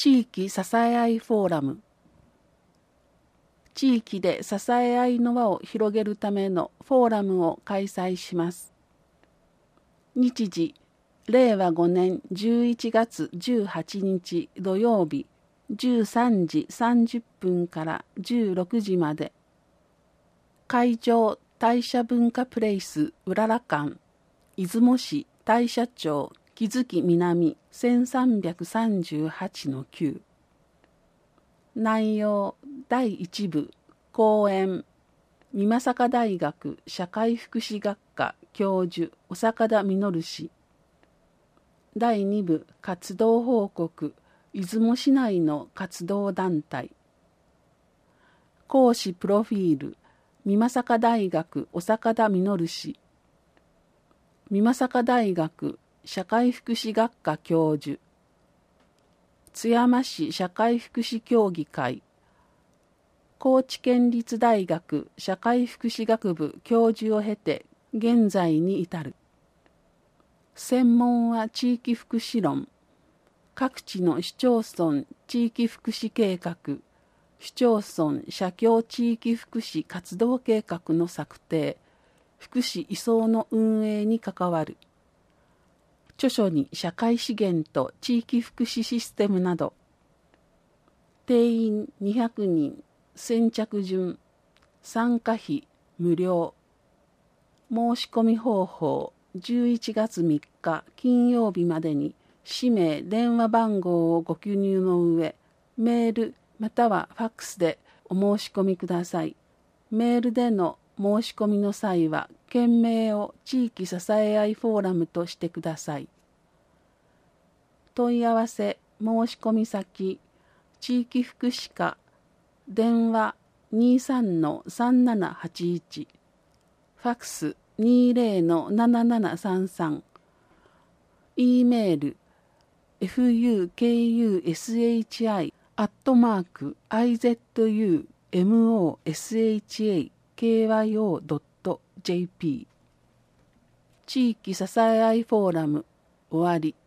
地域支え合いフォーラム。地域で支え合いの輪を広げるためのフォーラムを開催します。日時、令和5年11月18日土曜日13時30分から16時まで。会場、大社文化プレイスうらら館、出雲市大社町木月南 1338-9。内容第1部講演、美作大学社会福祉学科教授小坂田実氏。第2部活動報告、出雲市内の活動団体。講師プロフィール、美作大学小坂田実氏。美作大学社会福祉学科教授。津山市社会福祉協議会。高知県立大学社会福祉学部教授を経て現在に至る。専門は地域福祉論。各地の市町村地域福祉計画、市町村社協地域福祉活動計画の策定、福祉移送の運営に関わる。著書に社会資源と地域福祉システムなど。定員200人、先着順、参加費無料。申し込み方法、11月3日金曜日までに氏名、電話番号をご記入の上、メールまたはファックスでお申し込みください。メールでの申し込みの際は、件名を地域支え合いフォーラムとしてください。問い合わせ申し込み先、地域福祉課、電話 23-3781、ファックス 20-7733、E メール fukushikyo.izumosakyo.jp。 地域支え合いフォーラム終わり。